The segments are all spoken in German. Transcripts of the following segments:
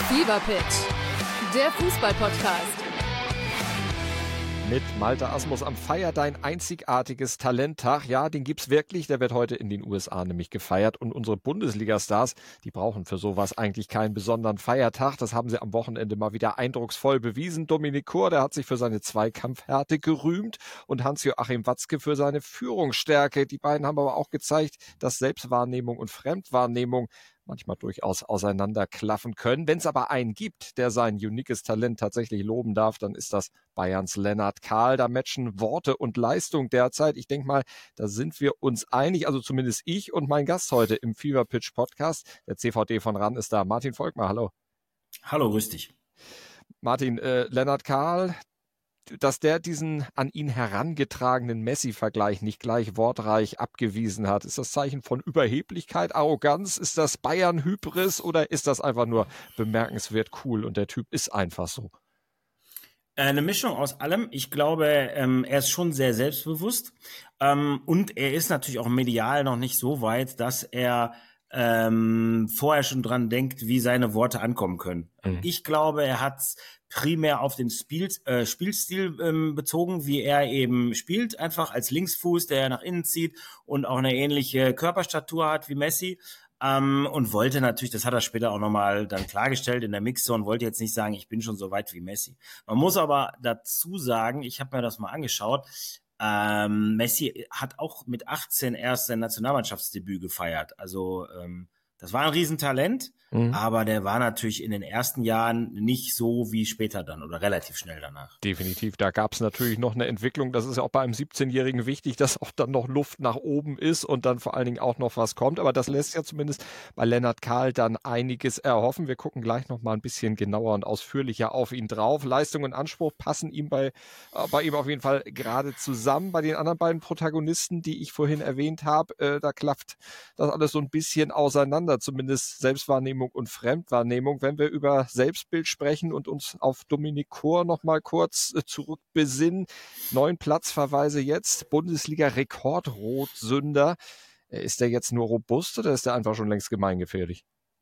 Fever Pitch, der Fußball-Podcast. Mit Malte Asmus am Feier dein einzigartiges Talenttag. Ja, den gibt's wirklich. Der wird heute in den USA nämlich gefeiert. Und unsere Bundesliga-Stars, die brauchen für sowas eigentlich keinen besonderen Feiertag. Das haben sie am Wochenende mal wieder eindrucksvoll bewiesen. Dominik Kor, der hat sich für seine Zweikampfhärte gerühmt und Hans-Joachim Watzke für seine Führungsstärke. Die beiden haben aber auch gezeigt, dass Selbstwahrnehmung und Fremdwahrnehmung manchmal durchaus auseinanderklaffen können. Wenn es aber einen gibt, der sein uniques Talent tatsächlich loben darf, dann ist das Bayerns Lennart Kahl. Da matchen Worte und Leistung derzeit. Ich denke mal, da sind wir uns einig, also zumindest ich und mein Gast heute im Fever Pitch Podcast. Der CVD von RAN ist da. Martin Volkmar, hallo. Hallo, grüß dich. Martin, Lennart Kahl, dass der diesen an ihn herangetragenen Messi-Vergleich nicht gleich wortreich abgewiesen hat. Ist das Zeichen von Überheblichkeit, Arroganz? Ist das Bayern-Hybris oder ist das einfach nur bemerkenswert cool und der Typ ist einfach so? Eine Mischung aus allem. Ich glaube, er ist schon sehr selbstbewusst und er ist natürlich auch medial noch nicht so weit, dass er vorher schon dran denkt, wie seine Worte ankommen können. Ich glaube, er hat primär auf den Spielstil bezogen, wie er eben spielt, einfach als Linksfuß, der nach innen zieht und auch eine ähnliche Körperstatur hat wie Messi. Und wollte natürlich, das hat er später auch nochmal dann klargestellt in der Mixzone, wollte jetzt nicht sagen, ich bin schon so weit wie Messi. Man muss aber dazu sagen, ich habe mir das mal angeschaut, Messi hat auch mit 18 erst sein Nationalmannschaftsdebüt gefeiert. Also das war ein Riesentalent, aber der war natürlich in den ersten Jahren nicht so wie später dann oder relativ schnell danach. Definitiv, da gab es natürlich noch eine Entwicklung. Das ist ja auch bei einem 17-Jährigen wichtig, dass auch dann noch Luft nach oben ist und dann vor allen Dingen auch noch was kommt. Aber das lässt ja zumindest bei Lennart Kahl dann einiges erhoffen. Wir gucken gleich noch mal ein bisschen genauer und ausführlicher auf ihn drauf. Leistung und Anspruch passen ihm bei ihm auf jeden Fall gerade zusammen. Bei den anderen beiden Protagonisten, die ich vorhin erwähnt habe, da klafft das alles so ein bisschen auseinander, zumindest Selbstwahrnehmung und Fremdwahrnehmung. Wenn wir über Selbstbild sprechen und uns auf Dominik Kor noch mal kurz zurückbesinnen, 9 Platzverweise jetzt, Bundesliga-Rekordrotsünder. Ist der jetzt nur robust oder ist der einfach schon längst gemeingefährlich?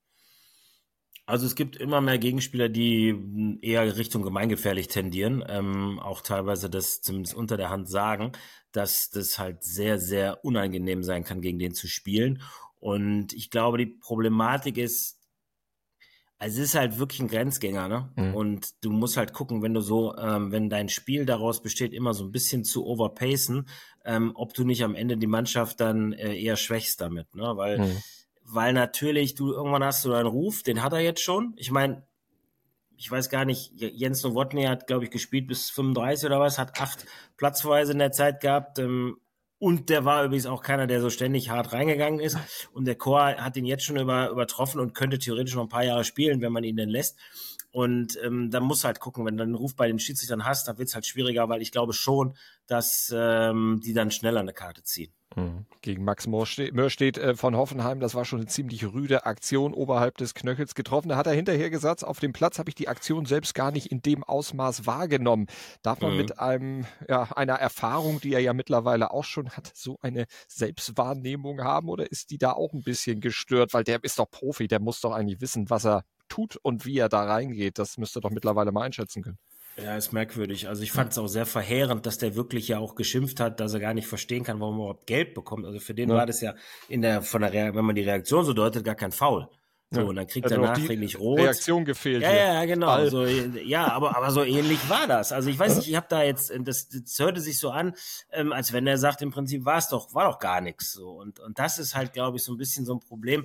Also es gibt immer mehr Gegenspieler, die eher Richtung gemeingefährlich tendieren, auch teilweise das zumindest unter der Hand sagen, dass das halt sehr, sehr unangenehm sein kann, gegen den zu spielen. Und ich glaube, die Problematik ist, also es ist halt wirklich ein Grenzgänger, ne? Und du musst halt gucken, wenn du so, wenn dein Spiel daraus besteht, immer so ein bisschen zu overpacen, ob du nicht am Ende die Mannschaft dann eher schwächst damit, ne? Weil natürlich du irgendwann hast du einen Ruf, den hat er jetzt schon. Ich meine, ich weiß gar nicht, Jens Nowotny hat, glaube ich, gespielt bis 35 oder was, hat 8 Platzverweise in der Zeit gehabt, und der war übrigens auch keiner, der so ständig hart reingegangen ist. Und der Kor hat ihn jetzt schon übertroffen und könnte theoretisch noch ein paar Jahre spielen, wenn man ihn denn lässt. Und dann musst du halt gucken, wenn du einen Ruf bei den Schiedsrichtern hast, dann wird es halt schwieriger, weil ich glaube schon, dass die dann schneller eine Karte ziehen. Gegen Max Möhr steht von Hoffenheim, das war schon eine ziemlich rüde Aktion oberhalb des Knöchels getroffen. Da hat er hinterher gesagt, auf dem Platz habe ich die Aktion selbst gar nicht in dem Ausmaß wahrgenommen. Darf man mit einer Erfahrung, die er ja mittlerweile auch schon hat, so eine Selbstwahrnehmung haben oder ist die da auch ein bisschen gestört? Weil der ist doch Profi, der muss doch eigentlich wissen, was er tut und wie er da reingeht. Das müsste er doch mittlerweile mal einschätzen können. Ja, ist merkwürdig. Also ich fand es auch sehr verheerend, dass der wirklich ja auch geschimpft hat, dass er gar nicht verstehen kann, warum er überhaupt Geld bekommt. Also für den war das ja wenn man die Reaktion so deutet, gar kein Foul. So, und dann kriegt er nachträglich rot. Reaktion gefehlt. Ja, genau. So, ja, aber so ähnlich war das. Also ich weiß nicht, ich habe da jetzt, das hörte sich so an, als wenn er sagt, im Prinzip war doch gar nichts. So. Und das ist halt, glaube ich, so ein bisschen so ein Problem.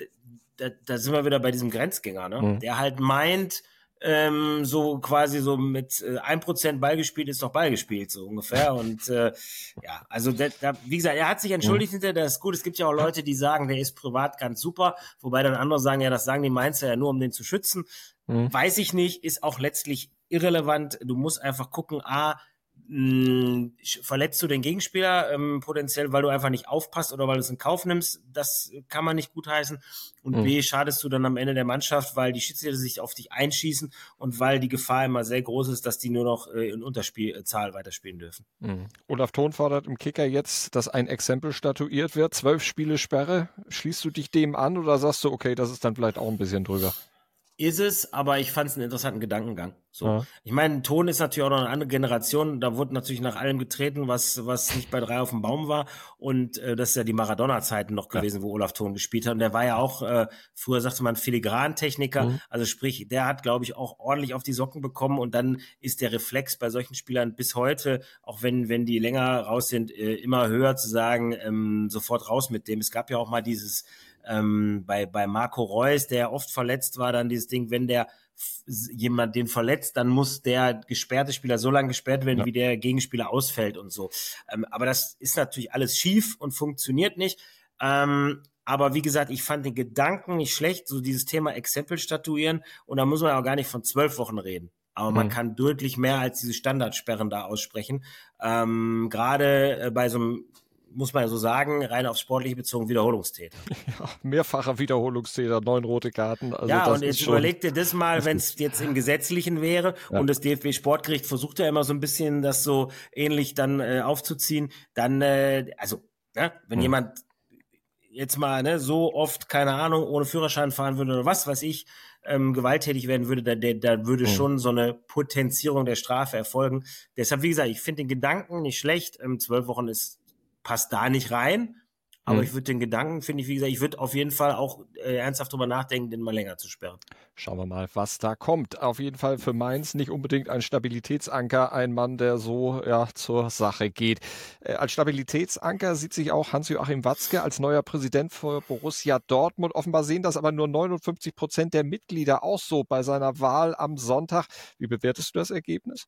Da sind wir wieder bei diesem Grenzgänger, ne? Der halt meint, so quasi so mit 1% Ball gespielt ist doch Ball gespielt, so ungefähr. Und also wie gesagt, er hat sich entschuldigt hinter, das ist gut. Es gibt ja auch Leute, die sagen, der ist privat ganz super, wobei dann andere sagen, ja, das sagen die Mainzer ja nur, um den zu schützen. Weiß ich nicht, ist auch letztlich irrelevant. Du musst einfach gucken, verletzt du den Gegenspieler potenziell, weil du einfach nicht aufpasst oder weil du es in Kauf nimmst, das kann man nicht gutheißen. Und B, schadest du dann am Ende der Mannschaft, weil die Schiedsrichter sich auf dich einschießen und weil die Gefahr immer sehr groß ist, dass die nur noch in Unterspielzahl weiterspielen dürfen. Olaf Thon fordert im Kicker jetzt, dass ein Exempel statuiert wird. 12 Spiele Sperre. Schließt du dich dem an oder sagst du, okay, das ist dann vielleicht auch ein bisschen drüber? Ist es, aber ich fand es einen interessanten Gedankengang. So. Ja. Ich meine, Ton ist natürlich auch noch eine andere Generation. Da wurde natürlich nach allem getreten, was nicht bei 3 auf dem Baum war. Und das ist ja die Maradona-Zeiten noch gewesen, wo Olaf Thon gespielt hat. Und der war ja auch, früher sagte man Filigrantechniker. Also sprich, der hat, glaube ich, auch ordentlich auf die Socken bekommen. Und dann ist der Reflex bei solchen Spielern bis heute, auch wenn die länger raus sind, immer höher zu sagen, sofort raus mit dem. Es gab ja auch mal dieses bei Marco Reus, der oft verletzt war, dann dieses Ding, wenn der jemand den verletzt, dann muss der gesperrte Spieler so lange gesperrt werden, wie der Gegenspieler ausfällt und so. Aber das ist natürlich alles schief und funktioniert nicht. Aber wie gesagt, ich fand den Gedanken nicht schlecht, so dieses Thema Exempel statuieren, und da muss man auch gar nicht von 12 Wochen reden. Aber man kann deutlich mehr als diese Standardsperren da aussprechen. Gerade bei so einem, muss man ja so sagen, rein aufs Sportliche bezogen, Wiederholungstäter. Ja, mehrfacher Wiederholungstäter, 9 rote Karten. Also ja, das und jetzt ist schon überleg dir das mal, wenn es jetzt im Gesetzlichen wäre, und das DFB-Sportgericht versucht ja immer so ein bisschen das so ähnlich dann aufzuziehen, dann, wenn jemand jetzt mal so oft, keine Ahnung, ohne Führerschein fahren würde oder was weiß ich, gewalttätig werden würde, da würde schon so eine Potenzierung der Strafe erfolgen. Deshalb, wie gesagt, ich finde den Gedanken nicht schlecht. 12 Wochen passt da nicht rein. Aber ich würde den Gedanken, finde ich, wie gesagt, ich würde auf jeden Fall auch ernsthaft drüber nachdenken, den mal länger zu sperren. Schauen wir mal, was da kommt. Auf jeden Fall für Mainz nicht unbedingt ein Stabilitätsanker, ein Mann, der so zur Sache geht. Als Stabilitätsanker sieht sich auch Hans-Joachim Watzke als neuer Präsident für Borussia Dortmund. Offenbar sehen das aber nur 59% der Mitglieder auch so bei seiner Wahl am Sonntag. Wie bewertest du das Ergebnis?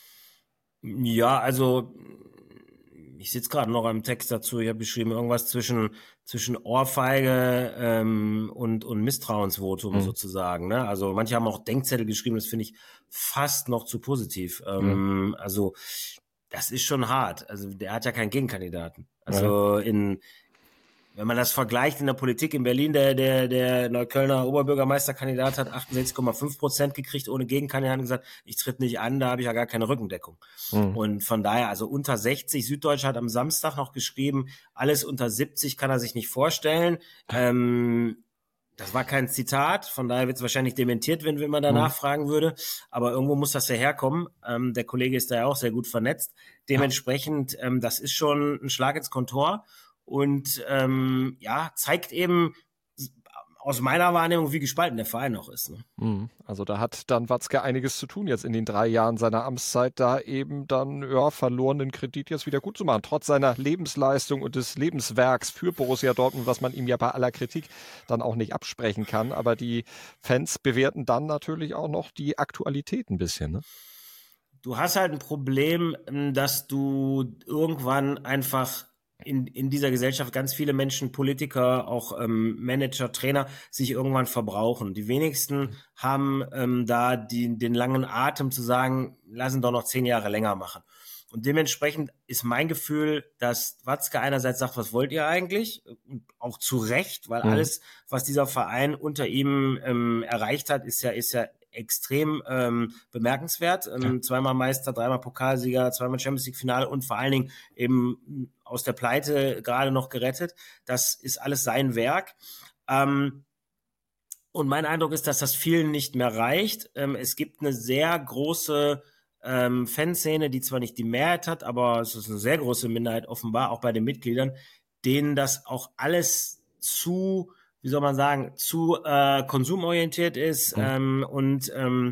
Ja, also ich sitze gerade noch am Text dazu, ich habe geschrieben, irgendwas zwischen Ohrfeige und Misstrauensvotum sozusagen. Ne? Also manche haben auch Denkzettel geschrieben, das finde ich fast noch zu positiv. Also das ist schon hart. Also der hat ja keinen Gegenkandidaten. Also wenn man das vergleicht in der Politik in Berlin, der Neuköllner Oberbürgermeisterkandidat hat 68,5% gekriegt ohne Gegenkandidaten, gesagt, ich tritt nicht an, da habe ich ja gar keine Rückendeckung. Und von daher, also unter 60, Süddeutsche hat am Samstag noch geschrieben, alles unter 70 kann er sich nicht vorstellen. Das war kein Zitat, von daher wird es wahrscheinlich dementiert, wenn man danach fragen würde. Aber irgendwo muss das ja herkommen. Der Kollege ist da ja auch sehr gut vernetzt. Dementsprechend, das ist schon ein Schlag ins Kontor. Und zeigt eben aus meiner Wahrnehmung, wie gespalten der Verein noch ist. Ne? Also da hat dann Watzke einiges zu tun jetzt in den 3 Jahren seiner Amtszeit, da eben dann verlorenen Kredit jetzt wieder gut zu machen. Trotz seiner Lebensleistung und des Lebenswerks für Borussia Dortmund, was man ihm ja bei aller Kritik dann auch nicht absprechen kann. Aber die Fans bewerten dann natürlich auch noch die Aktualität ein bisschen. Ne? Du hast halt ein Problem, dass du irgendwann einfach in dieser Gesellschaft ganz viele Menschen, Politiker, auch Manager, Trainer, sich irgendwann verbrauchen. Die wenigsten haben da den langen Atem zu sagen, lassen doch noch 10 Jahre länger machen. Und dementsprechend ist mein Gefühl, dass Watzke einerseits sagt, was wollt ihr eigentlich? Und auch zu Recht, weil alles, was dieser Verein unter ihm erreicht hat, ist ja extrem bemerkenswert. 2-mal Meister, 3-mal Pokalsieger, 2-mal Champions League Finale und vor allen Dingen eben aus der Pleite gerade noch gerettet. Das ist alles sein Werk. Und mein Eindruck ist, dass das vielen nicht mehr reicht. Es gibt eine sehr große Fanszene, die zwar nicht die Mehrheit hat, aber es ist eine sehr große Minderheit offenbar, auch bei den Mitgliedern, denen das auch alles zu, wie soll man sagen, zu konsumorientiert ist und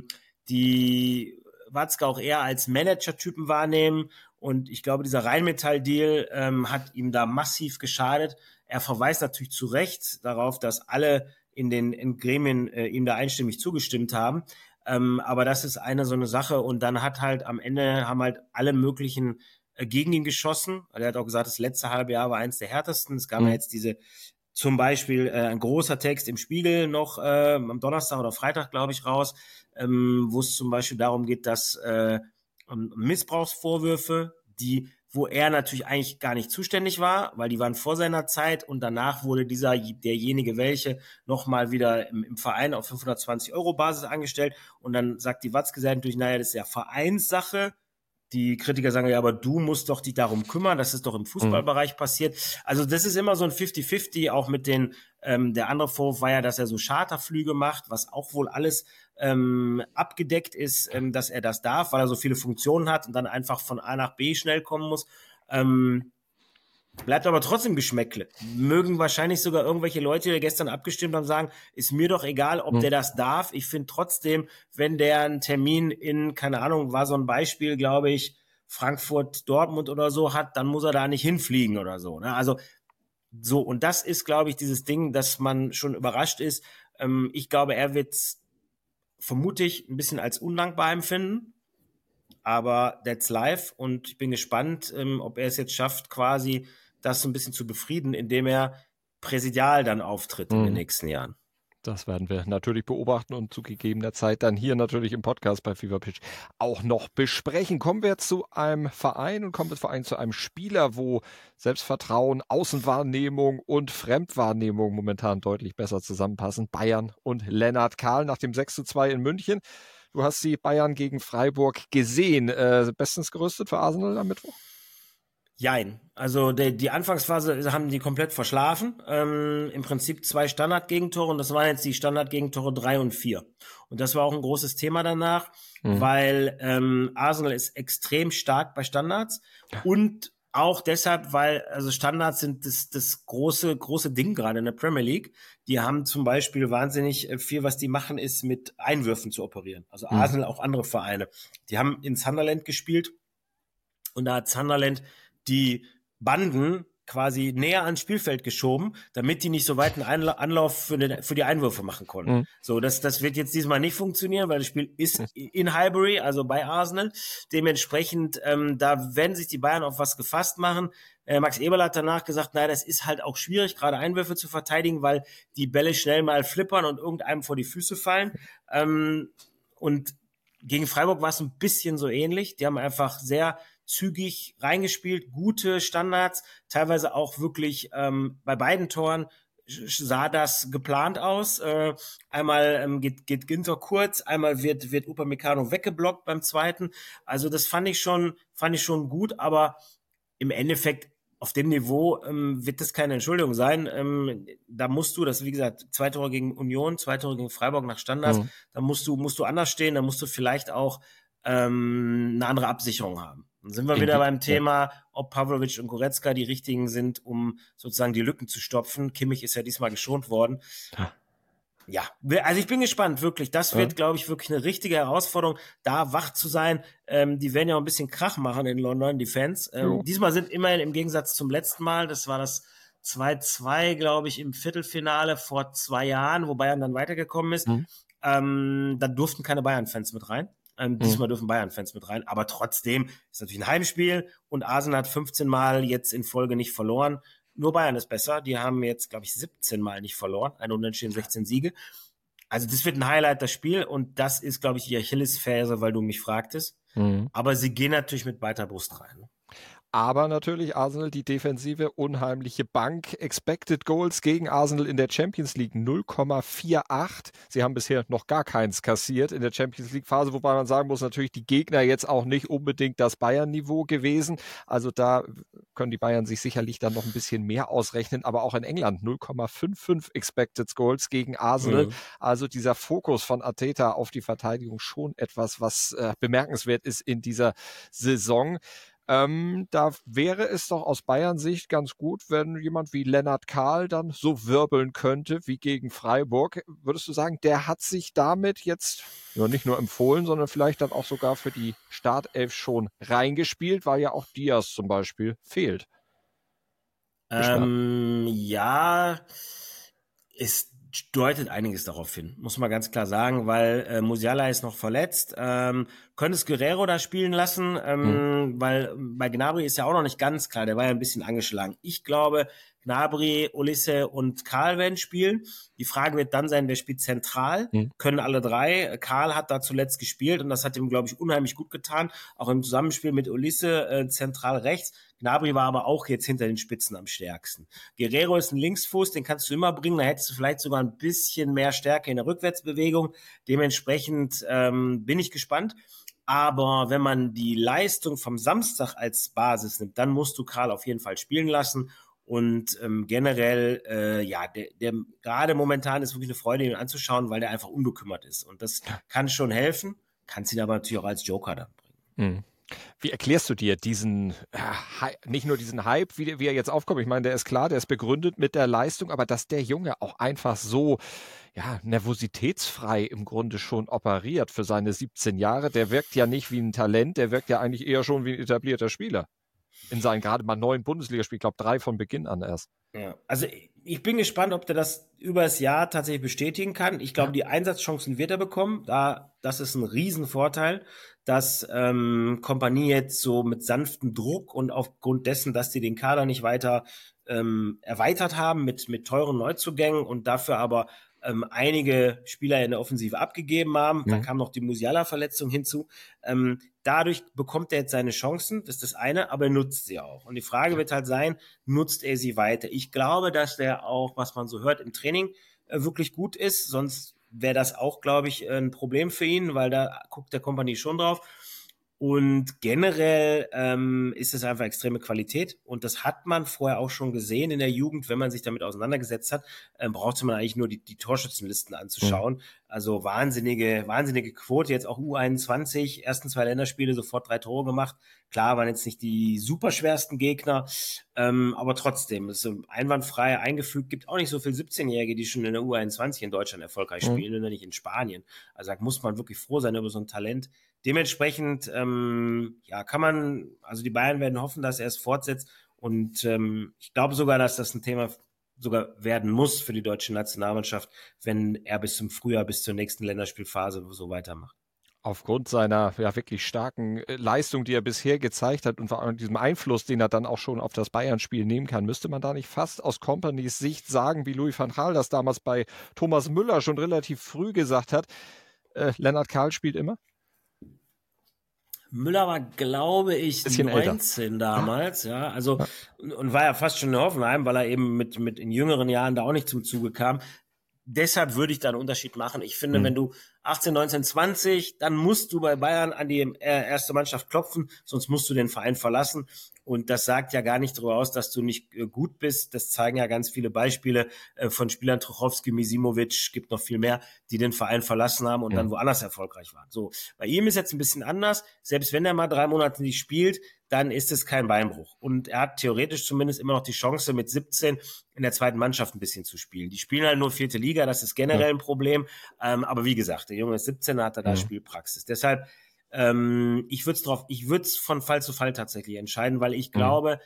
die Watzke auch eher als Manager-Typen wahrnehmen. Und ich glaube, dieser Rheinmetall-Deal hat ihm da massiv geschadet. Er verweist natürlich zu Recht darauf, dass alle in den Gremien ihm da einstimmig zugestimmt haben. Aber das ist so eine Sache. Und dann am Ende haben halt alle möglichen gegen ihn geschossen. Er hat auch gesagt, das letzte halbe Jahr war eins der härtesten. Es gab ja jetzt zum Beispiel ein großer Text im Spiegel noch am Donnerstag oder Freitag, glaube ich, raus, wo es zum Beispiel darum geht, dass Missbrauchsvorwürfe, wo er natürlich eigentlich gar nicht zuständig war, weil die waren vor seiner Zeit, und danach wurde derjenige welche nochmal wieder im Verein auf 520 € Basis angestellt, und dann sagt die Watzke natürlich, naja, das ist ja Vereinssache, Die Kritiker sagen, ja, aber du musst doch dich darum kümmern, das ist doch im Fußballbereich passiert. Also das ist immer so ein 50-50, auch mit den, der andere Vorwurf war ja, dass er so Charterflüge macht, was auch wohl alles abgedeckt ist, dass er das darf, weil er so viele Funktionen hat und dann einfach von A nach B schnell kommen muss. Bleibt aber trotzdem Geschmäckle. Mögen wahrscheinlich sogar irgendwelche Leute, die gestern abgestimmt haben, sagen, ist mir doch egal, ob der das darf. Ich finde trotzdem, wenn der einen Termin in, keine Ahnung, war so ein Beispiel, glaube ich, Frankfurt, Dortmund oder so hat, dann muss er da nicht hinfliegen oder so. Ne? Also so, und das ist, glaube ich, dieses Ding, dass man schon überrascht ist. Ich glaube, er wird vermutlich ein bisschen als undankbar empfinden. Aber that's life und ich bin gespannt, ob er es jetzt schafft, quasi das so ein bisschen zu befrieden, indem er präsidial dann auftritt in den nächsten Jahren. Das werden wir natürlich beobachten und zu gegebener Zeit dann hier natürlich im Podcast bei Fever Pitch auch noch besprechen. Kommen wir zu einem Verein und kommen wir vor allem zu einem Spieler, wo Selbstvertrauen, Außenwahrnehmung und Fremdwahrnehmung momentan deutlich besser zusammenpassen. Bayern und Lennart Kahl nach dem 6:2 in München. Du hast die Bayern gegen Freiburg gesehen. Bestens gerüstet für Arsenal am Mittwoch? Jein. Also die Anfangsphase haben die komplett verschlafen. Im Prinzip 2 Standardgegentore und das waren jetzt die Standardgegentore 3 und 4. Und das war auch ein großes Thema danach, weil Arsenal ist extrem stark bei Standards und auch deshalb, weil also Standards sind das große Ding gerade in der Premier League. Die haben zum Beispiel wahnsinnig viel, was die machen, ist mit Einwürfen zu operieren. Also Arsenal, auch andere Vereine. Die haben in Sunderland gespielt und da hat Sunderland die Banden quasi näher ans Spielfeld geschoben, damit die nicht so weit einen Anlauf für die Einwürfe machen konnten. So, das wird jetzt diesmal nicht funktionieren, weil das Spiel ist in Highbury, also bei Arsenal. Dementsprechend, da werden sich die Bayern auf was gefasst machen. Max Eberl hat danach gesagt, naja, das ist halt auch schwierig, gerade Einwürfe zu verteidigen, weil die Bälle schnell mal flippern und irgendeinem vor die Füße fallen. Und gegen Freiburg war es ein bisschen so ähnlich. Die haben einfach sehr zügig reingespielt, gute Standards, teilweise auch wirklich bei beiden Toren sah das geplant aus. Einmal geht Ginter kurz, einmal wird Upamecano weggeblockt beim zweiten. Also das fand ich schon gut, aber im Endeffekt auf dem Niveau wird das keine Entschuldigung sein. Da musst du, das wie gesagt, 2 Tore gegen Union, 2 Tore gegen Freiburg nach Standards, da musst du anders stehen, da musst du vielleicht auch eine andere Absicherung haben. Dann sind wir wieder beim Thema, ob Pavlovic und Goretzka die richtigen sind, um sozusagen die Lücken zu stopfen. Kimmich ist ja diesmal geschont worden. Ja, also ich bin gespannt, wirklich. Das wird, glaube ich, wirklich eine richtige Herausforderung, da wach zu sein. Die werden ja auch ein bisschen Krach machen in London, die Fans. Diesmal sind immerhin im Gegensatz zum letzten Mal, das war das 2-2, glaube ich, im Viertelfinale vor 2 Jahren, wo Bayern dann weitergekommen ist. Da durften keine Bayern-Fans mit rein. Diesmal dürfen Bayern-Fans mit rein, aber trotzdem ist natürlich ein Heimspiel und Arsenal hat 15 Mal jetzt in Folge nicht verloren. Nur Bayern ist besser. Die haben jetzt, glaube ich, 17 Mal nicht verloren. Ein Unentschieden, 16 Siege. Also das wird ein Highlight, das Spiel. Und das ist, glaube ich, die Achillesferse, weil du mich fragtest. Aber sie gehen natürlich mit breiter Brust rein. Aber natürlich Arsenal, die defensive, unheimliche Bank. Expected Goals gegen Arsenal in der Champions League 0,48. Sie haben bisher noch gar keins kassiert in der Champions League Phase, wobei man sagen muss, natürlich die Gegner jetzt auch nicht unbedingt das Bayern-Niveau gewesen. Also da können die Bayern sich sicherlich dann noch ein bisschen mehr ausrechnen. Aber auch in England 0,55 Expected Goals gegen Arsenal. Also dieser Fokus von Arteta auf die Verteidigung schon etwas, was bemerkenswert ist in dieser Saison. Da wäre es doch aus Bayern-Sicht ganz gut, wenn jemand wie Lennart Kahl dann so wirbeln könnte wie gegen Freiburg. Würdest du sagen, der hat sich damit jetzt nicht nur empfohlen, sondern vielleicht dann auch sogar für die Startelf schon reingespielt, weil ja auch Diaz zum Beispiel fehlt? Ja, es deutet einiges darauf hin, muss man ganz klar sagen, weil Musiala ist noch verletzt. Könntest Guerrero da spielen lassen, weil bei Gnabry ist ja auch noch nicht ganz klar, der war ja ein bisschen angeschlagen. Ich glaube, Gnabry, Olise und Karl werden spielen. Die Frage wird dann sein, wer spielt zentral? Können alle 3. Karl hat da zuletzt gespielt und das hat ihm, glaube ich, unheimlich gut getan. Auch im Zusammenspiel mit Olise zentral rechts. Gnabry war aber auch jetzt hinter den Spitzen am stärksten. Guerrero ist ein Linksfuß, den kannst du immer bringen. Da hättest du vielleicht sogar ein bisschen mehr Stärke in der Rückwärtsbewegung. Dementsprechend bin ich gespannt. Aber wenn man die Leistung vom Samstag als Basis nimmt, dann musst du Karl auf jeden Fall spielen lassen. Und generell, der gerade momentan ist wirklich eine Freude, ihn anzuschauen, weil der einfach unbekümmert ist. Und das kann schon helfen, kannst ihn aber natürlich auch als Joker dann bringen. Mhm. Wie erklärst du dir diesen, nicht nur diesen Hype, wie er jetzt aufkommt? Ich meine, der ist klar, der ist begründet mit der Leistung, aber dass der Junge auch einfach so, nervositätsfrei im Grunde schon operiert für seine 17 Jahre, der wirkt ja nicht wie ein Talent, der wirkt ja eigentlich eher schon wie ein etablierter Spieler. In seinen gerade mal 9 Bundesligaspielen, ich glaube 3 von Beginn an erst. Ja, also ich bin gespannt, ob der das über das Jahr tatsächlich bestätigen kann. Ich glaube, die Einsatzchancen wird er bekommen. Das ist ein Riesenvorteil, dass Kompanie jetzt so mit sanftem Druck und aufgrund dessen, dass die den Kader nicht weiter erweitert haben mit teuren Neuzugängen und dafür aber einige Spieler in der Offensive abgegeben haben. Da kam noch die Musiala-Verletzung hinzu. Dadurch bekommt er jetzt seine Chancen, das ist das eine, aber er nutzt sie auch. Und die Frage wird halt sein, nutzt er sie weiter? Ich glaube, dass der auch, was man so hört, im Training wirklich gut ist, sonst wäre das auch, glaube ich, ein Problem für ihn, weil da guckt der Kompanie schon drauf. Und generell ist es einfach extreme Qualität und das hat man vorher auch schon gesehen in der Jugend, wenn man sich damit auseinandergesetzt hat, brauchte man eigentlich nur die Torschützenlisten anzuschauen. Also wahnsinnige Quote, jetzt auch U21, ersten 2 Länderspiele, sofort 3 Tore gemacht. Klar, waren jetzt nicht die super schwersten Gegner, aber trotzdem, ist so einwandfrei eingefügt, gibt auch nicht so viele 17-Jährige, die schon in der U21 in Deutschland erfolgreich spielen, oder nicht in Spanien. Also da muss man wirklich froh sein über so ein Talent. Dementsprechend, kann man, also die Bayern werden hoffen, dass er es fortsetzt und ich glaube sogar, dass das ein Thema sogar werden muss für die deutsche Nationalmannschaft, wenn er bis zum Frühjahr, bis zur nächsten Länderspielphase so weitermacht. Aufgrund seiner wirklich starken Leistung, die er bisher gezeigt hat und vor allem diesem Einfluss, den er dann auch schon auf das Bayern-Spiel nehmen kann, müsste man da nicht fast aus Companys Sicht sagen, wie Louis van Gaal das damals bei Thomas Müller schon relativ früh gesagt hat, Lennart Karl spielt immer? Müller war, glaube ich, 19 älter damals, und war ja fast schon in Hoffenheim, weil er eben mit in jüngeren Jahren da auch nicht zum Zuge kam. Deshalb würde ich da einen Unterschied machen. Ich finde, wenn du 18, 19, 20, dann musst du bei Bayern an die erste Mannschaft klopfen, sonst musst du den Verein verlassen. Und das sagt ja gar nicht darüber aus, dass du nicht gut bist. Das zeigen ja ganz viele Beispiele von Spielern, Trochowski, Misimovic, gibt noch viel mehr, die den Verein verlassen haben und dann woanders erfolgreich waren. So, bei ihm ist jetzt ein bisschen anders. Selbst wenn er mal 3 Monate nicht spielt, dann ist es kein Beinbruch. Und er hat theoretisch zumindest immer noch die Chance, mit 17 in der zweiten Mannschaft ein bisschen zu spielen. Die spielen halt nur 4. Liga, das ist generell ein Problem. Aber wie gesagt, der Junge ist 17, hat er da Spielpraxis. Deshalb, ich würde es von Fall zu Fall tatsächlich entscheiden, weil ich glaube,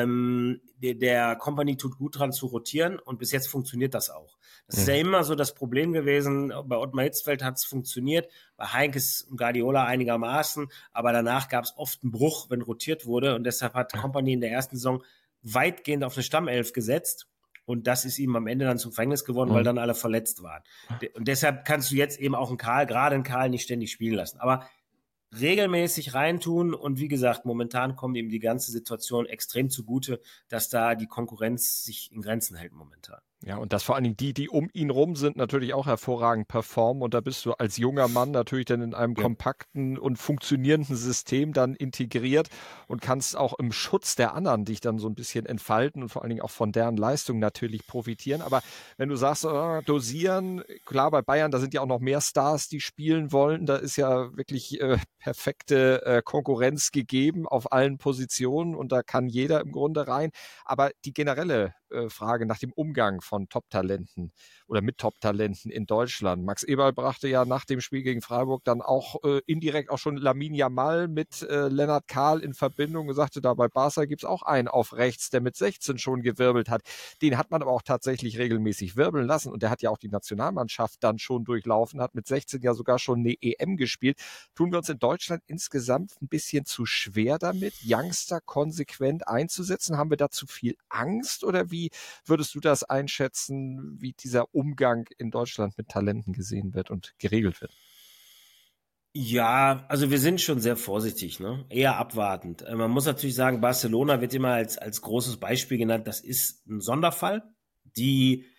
der Kompanie tut gut dran zu rotieren und bis jetzt funktioniert das auch. Das ist ja immer so das Problem gewesen, bei Ottmar Hitzfeld hat es funktioniert, bei Heinkes und Guardiola einigermaßen, aber danach gab es oft einen Bruch, wenn rotiert wurde und deshalb hat Kompanie in der ersten Saison weitgehend auf eine Stammelf gesetzt und das ist ihm am Ende dann zum Verhängnis geworden, weil dann alle verletzt waren. Und deshalb kannst du jetzt eben auch gerade einen Karl nicht ständig spielen lassen, aber regelmäßig reintun und wie gesagt, momentan kommt ihm die ganze Situation extrem zugute, dass da die Konkurrenz sich in Grenzen hält momentan. Ja, und dass vor allen Dingen die um ihn rum sind, natürlich auch hervorragend performen und da bist du als junger Mann natürlich dann in einem kompakten und funktionierenden System dann integriert und kannst auch im Schutz der anderen dich dann so ein bisschen entfalten und vor allen Dingen auch von deren Leistung natürlich profitieren. Aber wenn du sagst, dosieren, klar, bei Bayern, da sind ja auch noch mehr Stars, die spielen wollen, da ist ja wirklich perfekte Konkurrenz gegeben auf allen Positionen und da kann jeder im Grunde rein. Aber die generelle Frage nach dem Umgang von Top-Talenten oder mit Top-Talenten in Deutschland. Max Eberl brachte ja nach dem Spiel gegen Freiburg dann auch indirekt auch schon Lamine Yamal mit Lennart Karl in Verbindung und sagte, da bei Barca gibt es auch einen auf rechts, der mit 16 schon gewirbelt hat. Den hat man aber auch tatsächlich regelmäßig wirbeln lassen und der hat ja auch die Nationalmannschaft dann schon durchlaufen, hat mit 16 ja sogar schon eine EM gespielt. Tun wir uns in Deutschland insgesamt ein bisschen zu schwer damit, Youngster konsequent einzusetzen? Haben wir da zu viel Angst oder wie würdest du das einschätzen, wie dieser Umgang in Deutschland mit Talenten gesehen wird und geregelt wird? Ja, also wir sind schon sehr vorsichtig, ne? Eher abwartend. Man muss natürlich sagen, Barcelona wird immer als großes Beispiel genannt. Das ist ein Sonderfall. Die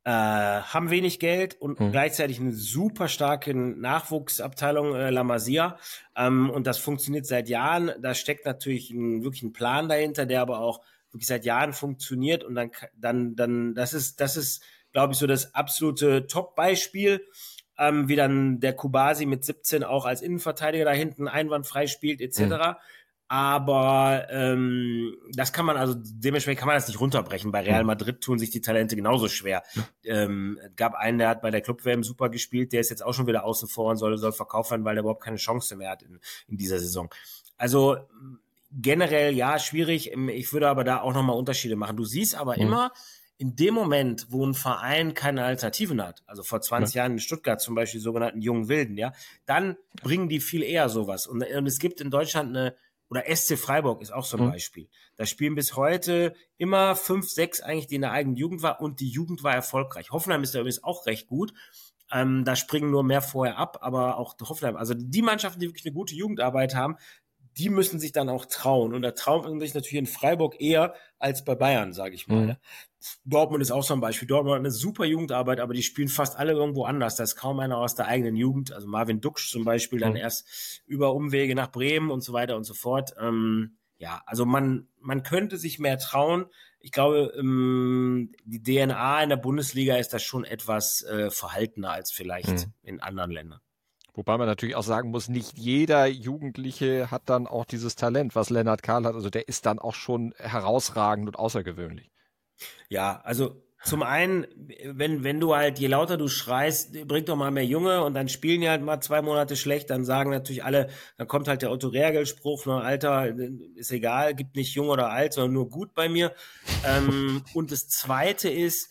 haben wenig Geld und gleichzeitig eine super starke Nachwuchsabteilung, La Masia. Und das funktioniert seit Jahren. Da steckt natürlich wirklich ein Plan dahinter, der aber auch wirklich seit Jahren funktioniert. Und dann das ist, glaube ich, so das absolute Top-Beispiel, wie dann der Kubasi mit 17 auch als Innenverteidiger da hinten einwandfrei spielt, etc. Aber das kann man, also dementsprechend kann man das nicht runterbrechen. Bei Real Madrid tun sich die Talente genauso schwer. Gab einen, der hat bei der Club-WM super gespielt, der ist jetzt auch schon wieder außen vor und soll verkauft werden, weil der überhaupt keine Chance mehr hat in dieser Saison. Also generell, ja, schwierig. Ich würde aber da auch nochmal Unterschiede machen. Du siehst aber immer, in dem Moment, wo ein Verein keine Alternativen hat, also vor 20 Jahren in Stuttgart zum Beispiel, die sogenannten jungen Wilden, ja, dann bringen die viel eher sowas. Und es gibt in Deutschland oder SC Freiburg ist auch so ein Beispiel. Da spielen bis heute immer 5, 6 eigentlich, die in der eigenen Jugend war, und die Jugend war erfolgreich. Hoffenheim ist da übrigens auch recht gut. Da springen nur mehr vorher ab, aber auch Hoffenheim, also die Mannschaften, die wirklich eine gute Jugendarbeit haben, die müssen sich dann auch trauen. Und da traut man sich natürlich in Freiburg eher als bei Bayern, sage ich mal. Dortmund ist auch so ein Beispiel. Dortmund hat eine super Jugendarbeit, aber die spielen fast alle irgendwo anders. Da ist kaum einer aus der eigenen Jugend. Also Marvin Duksch zum Beispiel, dann erst über Umwege nach Bremen und so weiter und so fort. Ja, also man könnte sich mehr trauen. Ich glaube, die DNA in der Bundesliga ist da schon etwas verhaltener als vielleicht in anderen Ländern. Wobei man natürlich auch sagen muss, nicht jeder Jugendliche hat dann auch dieses Talent, was Lennart Kahl hat. Also der ist dann auch schon herausragend und außergewöhnlich. Ja, also zum einen, wenn du halt, je lauter du schreist, bring doch mal mehr Junge, und dann spielen die halt mal 2 Monate schlecht, dann sagen natürlich alle, dann kommt halt der Otto Reagel-Spruch, ne, Alter, ist egal, gibt nicht jung oder alt, sondern nur gut bei mir. Und das Zweite ist,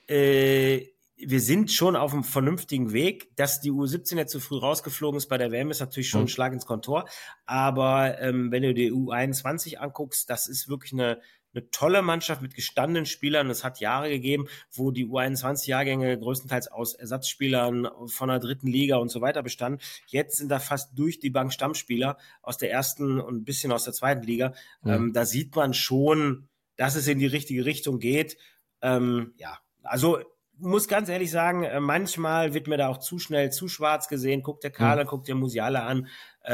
wir sind schon auf einem vernünftigen Weg. Dass die U17 jetzt so früh rausgeflogen ist bei der WM, ist natürlich schon ein Schlag ins Kontor. Aber wenn du die U21 anguckst, das ist wirklich eine tolle Mannschaft mit gestandenen Spielern. Es hat Jahre gegeben, wo die U21-Jahrgänge größtenteils aus Ersatzspielern von der 3. Liga und so weiter bestanden. Jetzt sind da fast durch die Bank Stammspieler aus der 1. und ein bisschen aus der 2. Liga. Da sieht man schon, dass es in die richtige Richtung geht. Ja, also muss ganz ehrlich sagen, manchmal wird mir da auch zu schnell zu schwarz gesehen. Guckt der Kader, guckt der Musiala an.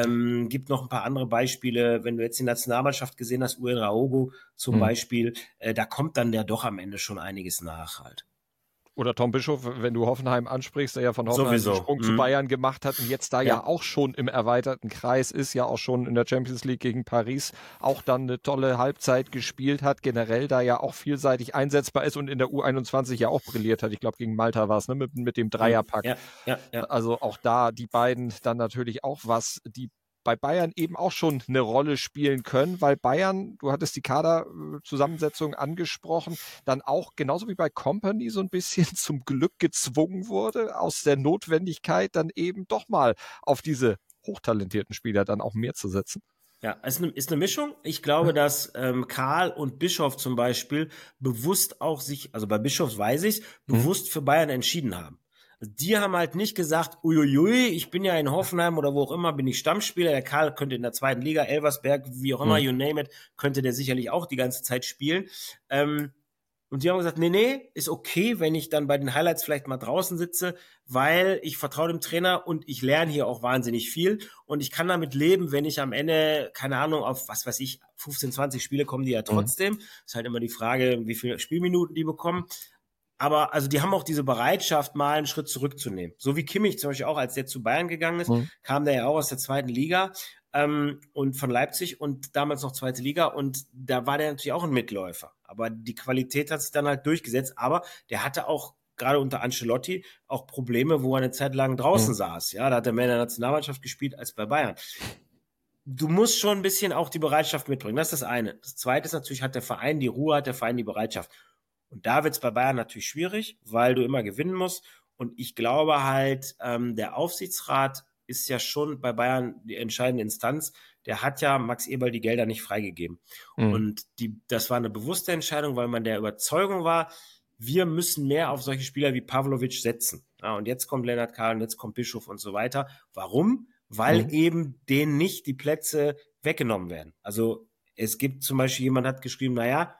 Gibt noch ein paar andere Beispiele. Wenn du jetzt die Nationalmannschaft gesehen hast, Uwe Raogo zum Beispiel, da kommt dann ja doch am Ende schon einiges nach halt. Oder Tom Bischof, wenn du Hoffenheim ansprichst, der ja von Hoffenheim einen Sprung zu Bayern gemacht hat und jetzt da ja auch schon im erweiterten Kreis ist, ja auch schon in der Champions League gegen Paris auch dann eine tolle Halbzeit gespielt hat, generell da ja auch vielseitig einsetzbar ist und in der U21 ja auch brilliert hat. Ich glaube, gegen Malta war es, ne, mit dem Dreierpack. Ja. Also auch da die beiden dann natürlich auch was, die bei Bayern eben auch schon eine Rolle spielen können, weil Bayern, du hattest die Kaderzusammensetzung angesprochen, dann auch genauso wie bei Kompany so ein bisschen zum Glück gezwungen wurde, aus der Notwendigkeit dann eben doch mal auf diese hochtalentierten Spieler dann auch mehr zu setzen. Ja, es ist eine Mischung. Ich glaube, dass Karl und Bischof zum Beispiel bewusst auch also bei Bischof weiß ich, bewusst für Bayern entschieden haben. Die haben halt nicht gesagt, uiuiui, ich bin ja in Hoffenheim oder wo auch immer, bin ich Stammspieler, der Karl könnte in der 2. Liga, Elversberg, wie auch immer, you name it, könnte der sicherlich auch die ganze Zeit spielen. Und die haben gesagt, nee, ist okay, wenn ich dann bei den Highlights vielleicht mal draußen sitze, weil ich vertraue dem Trainer und ich lerne hier auch wahnsinnig viel und ich kann damit leben, wenn ich am Ende, keine Ahnung, auf, was weiß ich, 15, 20 Spiele kommen die ja trotzdem. Ist halt immer die Frage, wie viele Spielminuten die bekommen. Aber also die haben auch diese Bereitschaft, mal einen Schritt zurückzunehmen. So wie Kimmich zum Beispiel auch, als der zu Bayern gegangen ist, kam der ja auch aus der 2. Liga und von Leipzig und damals noch 2. Liga. Und da war der natürlich auch ein Mitläufer. Aber die Qualität hat sich dann halt durchgesetzt. Aber der hatte auch gerade unter Ancelotti auch Probleme, wo er eine Zeit lang draußen saß. Ja, da hat er mehr in der Nationalmannschaft gespielt als bei Bayern. Du musst schon ein bisschen auch die Bereitschaft mitbringen. Das ist das eine. Das zweite ist natürlich, hat der Verein die Ruhe, hat der Verein die Bereitschaft. Und da wird es bei Bayern natürlich schwierig, weil du immer gewinnen musst. Und ich glaube halt, der Aufsichtsrat ist ja schon bei Bayern die entscheidende Instanz. Der hat ja Max Eberl die Gelder nicht freigegeben. Und das war eine bewusste Entscheidung, weil man der Überzeugung war, wir müssen mehr auf solche Spieler wie Pavlovic setzen. Ja, und jetzt kommt Lennart Kahl und jetzt kommt Bischof und so weiter. Warum? Weil eben denen nicht die Plätze weggenommen werden. Also es gibt zum Beispiel, jemand hat geschrieben, naja,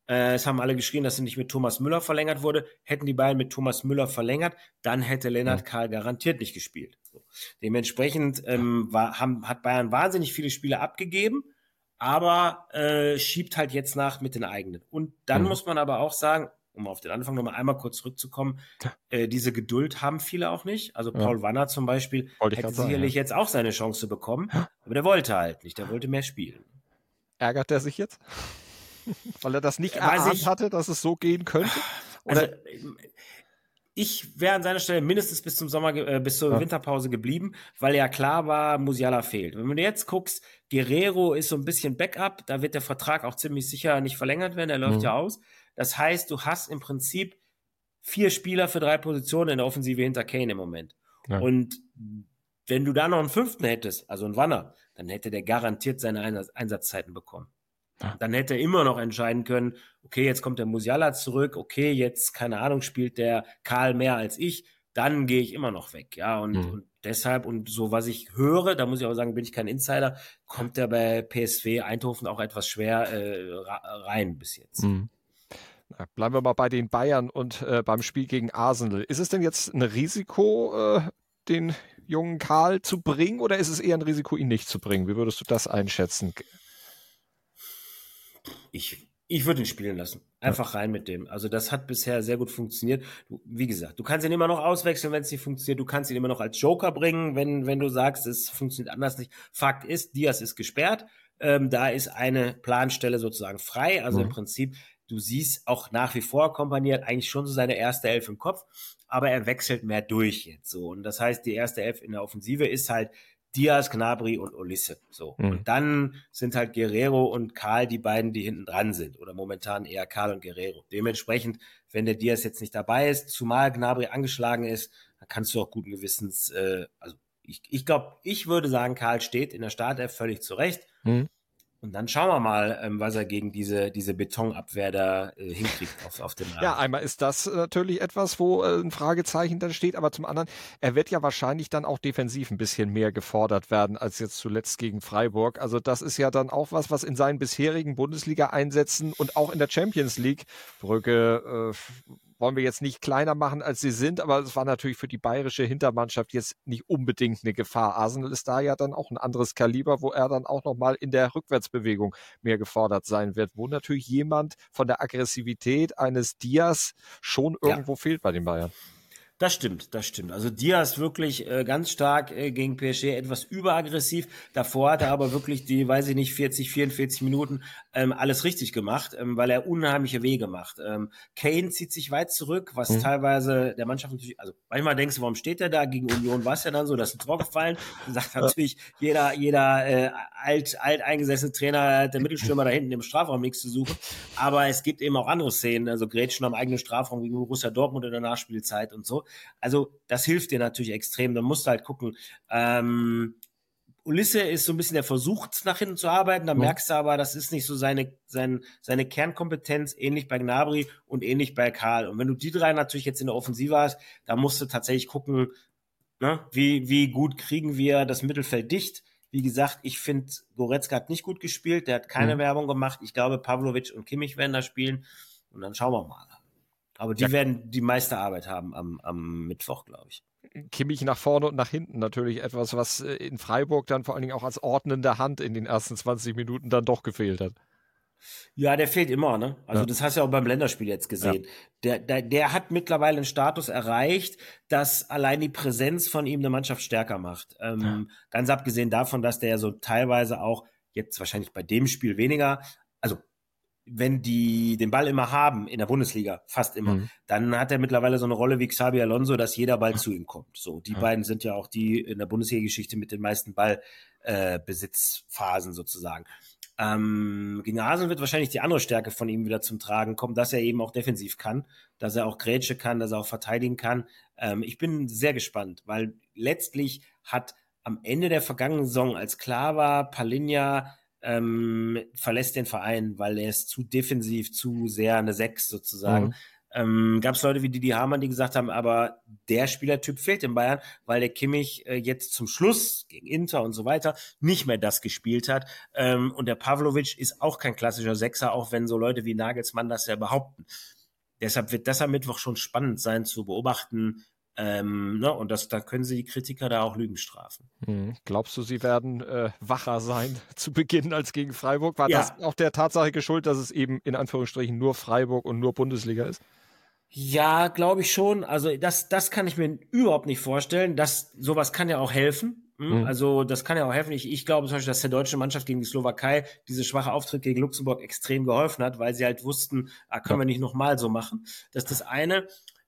Es haben alle geschrien, dass sie nicht mit Thomas Müller verlängert wurde. Hätten die beiden mit Thomas Müller verlängert, dann hätte Lennart Kahl garantiert nicht gespielt. So. Dementsprechend hat Bayern wahnsinnig viele Spiele abgegeben, aber schiebt halt jetzt nach mit den eigenen. Und dann muss man aber auch sagen, um auf den Anfang nochmal einmal kurz zurückzukommen, diese Geduld haben viele auch nicht. Also Paul Wanner zum Beispiel hätte sicherlich jetzt auch seine Chance bekommen, aber der wollte halt nicht, der wollte mehr spielen. Ärgert er sich jetzt? Weil er das nicht erahnt hatte, dass es so gehen könnte? Oder? Also, ich wäre an seiner Stelle mindestens bis zur Winterpause geblieben, weil ja klar war, Musiala fehlt. Wenn du jetzt guckst, Guerrero ist so ein bisschen Backup, da wird der Vertrag auch ziemlich sicher nicht verlängert werden, der läuft ja aus. Das heißt, du hast im Prinzip 4 Spieler für 3 Positionen in der Offensive hinter Kane im Moment. Ja. Und wenn du da noch einen 5. hättest, also einen Wanner, dann hätte der garantiert seine Einsatzzeiten bekommen. Dann hätte er immer noch entscheiden können, okay, jetzt kommt der Musiala zurück, okay, jetzt, keine Ahnung, spielt der Karl mehr als ich, dann gehe ich immer noch weg. Ja, und deshalb, und so was ich höre, da muss ich auch sagen, bin ich kein Insider, kommt er bei PSV Eindhoven auch etwas schwer rein bis jetzt. Na, bleiben wir mal bei den Bayern und beim Spiel gegen Arsenal. Ist es denn jetzt ein Risiko, den jungen Karl zu bringen, oder ist es eher ein Risiko, ihn nicht zu bringen? Wie würdest du das einschätzen? Ich würde ihn spielen lassen. Einfach rein mit dem. Also das hat bisher sehr gut funktioniert. Wie gesagt, du kannst ihn immer noch auswechseln, wenn es nicht funktioniert. Du kannst ihn immer noch als Joker bringen, wenn du sagst, es funktioniert anders nicht. Fakt ist, Diaz ist gesperrt. Da ist eine Planstelle sozusagen frei. Also im Prinzip, du siehst auch nach wie vor, Kompanie hat eigentlich schon so seine erste Elf im Kopf, aber er wechselt mehr durch jetzt so. Und das heißt, die erste Elf in der Offensive ist halt Diaz, Gnabry und Olise. So. Und dann sind halt Guerrero und Karl die beiden, die hinten dran sind. Oder momentan eher Karl und Guerrero. Dementsprechend, wenn der Diaz jetzt nicht dabei ist, zumal Gnabry angeschlagen ist, dann kannst du auch guten Gewissens, also ich glaube, ich würde sagen, Karl steht in der Startelf völlig zurecht. Und dann schauen wir mal, was er gegen diese Betonabwehr da hinkriegt auf dem Rahmen. Ja, einmal ist das natürlich etwas, wo ein Fragezeichen dann steht, aber zum anderen, er wird ja wahrscheinlich dann auch defensiv ein bisschen mehr gefordert werden als jetzt zuletzt gegen Freiburg. Also das ist ja dann auch was in seinen bisherigen Bundesliga-Einsätzen und auch in der Champions League, Brügge wollen wir jetzt nicht kleiner machen, als sie sind, aber es war natürlich für die bayerische Hintermannschaft jetzt nicht unbedingt eine Gefahr. Arsenal ist da ja dann auch ein anderes Kaliber, wo er dann auch nochmal in der Rückwärtsbewegung mehr gefordert sein wird, wo natürlich jemand von der Aggressivität eines Diaz schon irgendwo fehlt bei den Bayern. Das stimmt. Also Diaz wirklich ganz stark gegen PSG, etwas überaggressiv. Davor hat er aber wirklich die, 44 Minuten alles richtig gemacht, weil er unheimliche Wege macht. Kane zieht sich weit zurück, was teilweise der Mannschaft natürlich, also manchmal denkst du, warum steht er da? Gegen Union war es ja dann so, dass ein Tor gefallen. Dann sagt natürlich jeder alteingesessene Trainer, der Mittelstürmer da hinten im Strafraum nichts zu suchen. Aber es gibt eben auch andere Szenen, also Grätschen am eigenen Strafraum gegen Borussia Dortmund in der Nachspielzeit und so. Also das hilft dir natürlich extrem. Da musst du halt gucken. Olise ist so ein bisschen der Versuch, nach hinten zu arbeiten. Da merkst du aber, das ist nicht so seine Kernkompetenz, ähnlich bei Gnabry und ähnlich bei Karl. Und wenn du die 3 natürlich jetzt in der Offensive hast, da musst du tatsächlich gucken, ne, wie gut kriegen wir das Mittelfeld dicht. Wie gesagt, ich finde, Goretzka hat nicht gut gespielt. Der hat keine Werbung gemacht. Ich glaube, Pavlovic und Kimmich werden da spielen. Und dann schauen wir mal. Aber die werden die meiste Arbeit haben am Mittwoch, glaube ich. Kimmich nach vorne und nach hinten natürlich etwas, was in Freiburg dann vor allen Dingen auch als ordnende Hand in den ersten 20 Minuten dann doch gefehlt hat. Ja, der fehlt immer, ne? Also das hast du ja auch beim Länderspiel jetzt gesehen. Ja. Der hat mittlerweile einen Status erreicht, dass allein die Präsenz von ihm eine Mannschaft stärker macht. Ganz abgesehen davon, dass der ja so teilweise auch, jetzt wahrscheinlich bei dem Spiel weniger, also wenn die den Ball immer haben in der Bundesliga, fast immer, dann hat er mittlerweile so eine Rolle wie Xabi Alonso, dass jeder Ball zu ihm kommt. So, die beiden sind ja auch die in der Bundesliga-Geschichte mit den meisten Ballbesitzphasen sozusagen. Gegen Arsenal wird wahrscheinlich die andere Stärke von ihm wieder zum Tragen kommen, dass er eben auch defensiv kann, dass er auch Grätsche kann, dass er auch verteidigen kann. Ich bin sehr gespannt, weil letztlich hat am Ende der vergangenen Saison, als klar war, Palhinha verlässt den Verein, weil er ist zu defensiv, zu sehr eine 6 sozusagen. gab es Leute wie Didi Hamann, die gesagt haben, aber der Spielertyp fehlt in Bayern, weil der Kimmich jetzt zum Schluss gegen Inter und so weiter nicht mehr das gespielt hat. Und der Pavlovic ist auch kein klassischer Sechser, auch wenn so Leute wie Nagelsmann das ja behaupten. Deshalb wird das am Mittwoch schon spannend sein zu beobachten. Und da können sie die Kritiker da auch Lügen strafen. Glaubst du, sie werden wacher sein zu Beginn als gegen Freiburg? War Ja. das auch der Tatsache geschuldet, dass es eben in Anführungsstrichen nur Freiburg und nur Bundesliga ist? Ja, glaube ich schon. Also das kann ich mir überhaupt nicht vorstellen. Sowas kann ja auch helfen. Also das kann ja auch helfen. Ich glaube zum Beispiel, dass der deutsche Mannschaft gegen die Slowakei diese schwache Auftritt gegen Luxemburg extrem geholfen hat, weil sie halt wussten, können wir nicht nochmal so machen. Das ist das eine.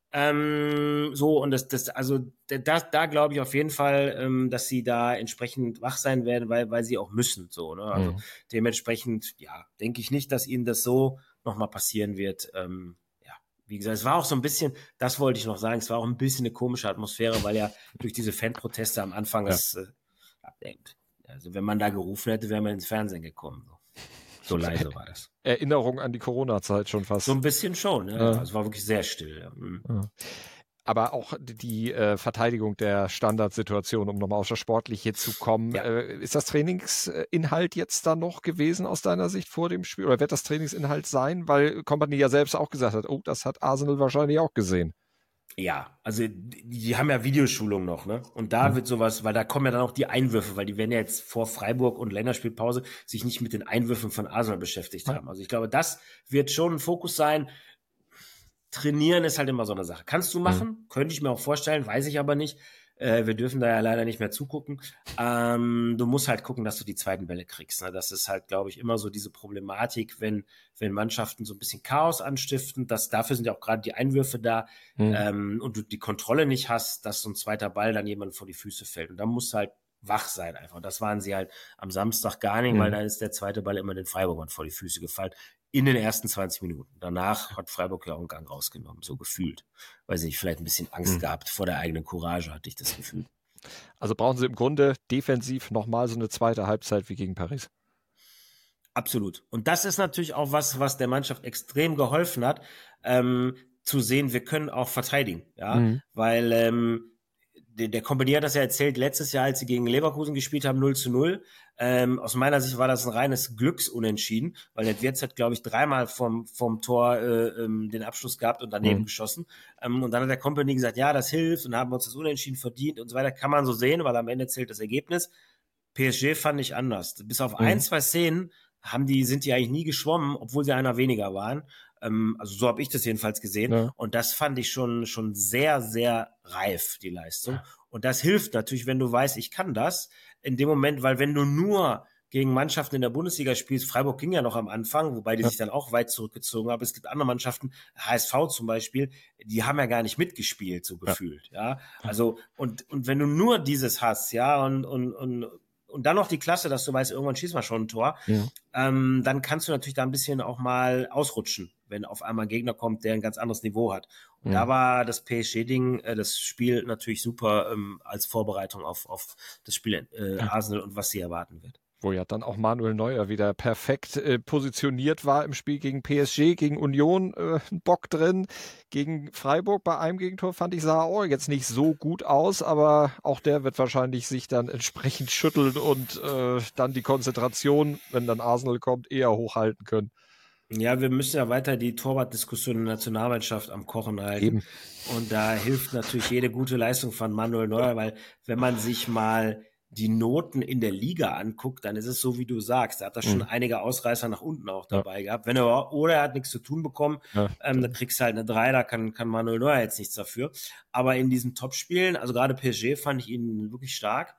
Da glaube ich auf jeden Fall, dass sie da entsprechend wach sein werden, weil sie auch müssen. So, ne? Also dementsprechend, denke ich nicht, dass ihnen das so nochmal passieren wird. Wie gesagt, es war auch so ein bisschen, das wollte ich noch sagen, es war auch ein bisschen eine komische Atmosphäre, weil ja durch diese Fanproteste am Anfang also wenn man da gerufen hätte, wäre man ins Fernsehen gekommen. So leise war das. Erinnerung an die Corona-Zeit schon fast. So ein bisschen schon, ja. Also es war wirklich sehr still. Ja. Aber auch die Verteidigung der Standardsituation, um nochmal auf das Sportliche zu kommen. Ist das Trainingsinhalt jetzt da noch gewesen aus deiner Sicht vor dem Spiel? Oder wird das Trainingsinhalt sein? Weil Kompany ja selbst auch gesagt hat, das hat Arsenal wahrscheinlich auch gesehen. Ja, also die haben ja Videoschulung noch, ne? Und da wird sowas, weil da kommen ja dann auch die Einwürfe, weil die werden ja jetzt vor Freiburg und Länderspielpause sich nicht mit den Einwürfen von Arsenal beschäftigt haben. Also ich glaube, das wird schon ein Fokus sein. Trainieren ist halt immer so eine Sache. Kannst du machen? Könnte ich mir auch vorstellen, weiß ich aber nicht. Wir dürfen da ja leider nicht mehr zugucken. Du musst halt gucken, dass du die zweiten Bälle kriegst. Ne? Das ist halt, glaube ich, immer so diese Problematik, wenn Mannschaften so ein bisschen Chaos anstiften. Dafür sind ja auch gerade die Einwürfe da und du die Kontrolle nicht hast, dass so ein zweiter Ball dann jemand vor die Füße fällt. Und da musst du halt wach sein einfach. Das waren sie halt am Samstag gar nicht, weil dann ist der zweite Ball immer den Freiburgern vor die Füße gefallen. In den ersten 20 Minuten. Danach hat Freiburg ja auch einen Gang rausgenommen, so gefühlt. Weiß nicht, vielleicht ein bisschen Angst gehabt vor der eigenen Courage, hatte ich das Gefühl. Also brauchen sie im Grunde defensiv nochmal so eine zweite Halbzeit wie gegen Paris. Absolut. Und das ist natürlich auch was der Mannschaft extrem geholfen hat, zu sehen, wir können auch verteidigen. Ja, weil der Kompanie hat das ja erzählt, letztes Jahr, als sie gegen Leverkusen gespielt haben, 0:0. Aus meiner Sicht war das ein reines Glücksunentschieden, weil der Wirtz hat, glaube ich, dreimal vom Tor den Abschluss gehabt und daneben geschossen. Und dann hat der Kompanie gesagt, ja, das hilft und haben uns das Unentschieden verdient und so weiter. Kann man so sehen, weil am Ende zählt das Ergebnis. PSG fand ich anders. Bis auf ein, zwei Szenen sind die eigentlich nie geschwommen, obwohl sie einer weniger waren. Also so habe ich das jedenfalls gesehen. Ja. Und das fand ich schon sehr, sehr reif, die Leistung. Und das hilft natürlich, wenn du weißt, ich kann das. In dem Moment, weil wenn du nur gegen Mannschaften in der Bundesliga spielst, Freiburg ging ja noch am Anfang, wobei die sich dann auch weit zurückgezogen haben. Es gibt andere Mannschaften, HSV zum Beispiel, die haben ja gar nicht mitgespielt, so gefühlt. Ja. Also, und wenn du nur dieses hast, ja, und dann noch die Klasse, dass du weißt, irgendwann schießt man schon ein Tor, dann kannst du natürlich da ein bisschen auch mal ausrutschen, wenn auf einmal ein Gegner kommt, der ein ganz anderes Niveau hat. Und da war das PSG-Ding, das Spiel natürlich super als Vorbereitung auf das Spiel Arsenal und was sie erwarten wird. Wo ja dann auch Manuel Neuer wieder perfekt positioniert war im Spiel gegen PSG, gegen Union, ein Bock drin. Gegen Freiburg bei einem Gegentor fand ich, sah jetzt nicht so gut aus, aber auch der wird wahrscheinlich sich dann entsprechend schütteln und dann die Konzentration, wenn dann Arsenal kommt, eher hochhalten können. Ja, wir müssen ja weiter die Torwartdiskussion in der Nationalmannschaft am Kochen halten. Eben. Und da hilft natürlich jede gute Leistung von Manuel Neuer, weil wenn man sich mal die Noten in der Liga anguckt, dann ist es so, wie du sagst. Er hat da schon einige Ausreißer nach unten auch dabei gehabt. Oder er hat nichts zu tun bekommen, dann kriegst du halt eine 3, da kann Manuel Neuer jetzt nichts dafür. Aber in diesen Topspielen, also gerade PSG fand ich ihn wirklich stark.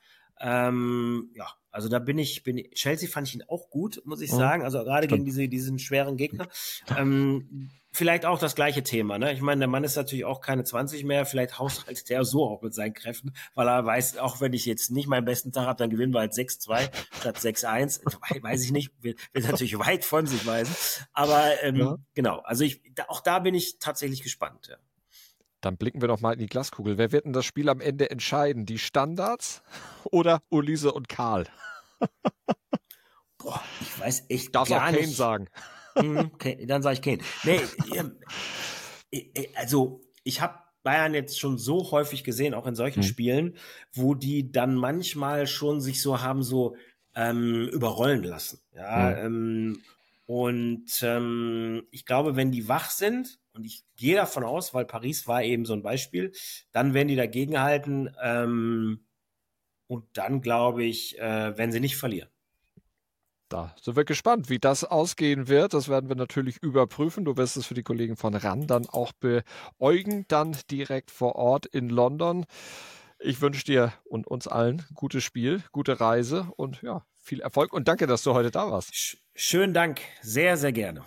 Also da Chelsea fand ich ihn auch gut, muss ich sagen. Also gerade gegen diesen schweren Gegner. Vielleicht auch das gleiche Thema, ne? Ich meine, der Mann ist natürlich auch keine 20 mehr, vielleicht haushaltet der so auch mit seinen Kräften, weil er weiß, auch wenn ich jetzt nicht meinen besten Tag habe, dann gewinnen wir halt 6-2 statt 6-1. Weiß ich nicht, will natürlich weit von sich weisen. Aber genau, also auch da bin ich tatsächlich gespannt, ja. Dann blicken wir doch mal in die Glaskugel. Wer wird denn das Spiel am Ende entscheiden? Die Standards oder Olise und Karl? Boah, ich weiß echt Darfst gar auch nicht. Kane sagen. Okay, dann sage ich Kane. Nee, Also, ich habe Bayern jetzt schon so häufig gesehen, auch in solchen Spielen, wo die dann manchmal schon sich so haben überrollen lassen. Ja, ich glaube, wenn die wach sind, und ich gehe davon aus, weil Paris war eben so ein Beispiel, dann werden die dagegenhalten und dann, glaube ich, werden sie nicht verlieren. Da sind wir gespannt, wie das ausgehen wird. Das werden wir natürlich überprüfen. Du wirst es für die Kollegen von RAN dann auch beäugen, dann direkt vor Ort in London. Ich wünsche dir und uns allen gutes Spiel, gute Reise und ja, viel Erfolg. Und danke, dass du heute da warst. Schönen Dank. Sehr, sehr gerne.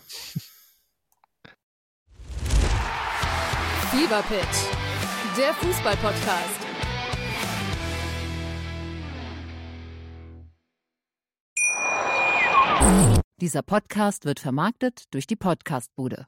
Fever Pitch, der Fußball-Podcast. Dieser Podcast wird vermarktet durch die Podcastbude.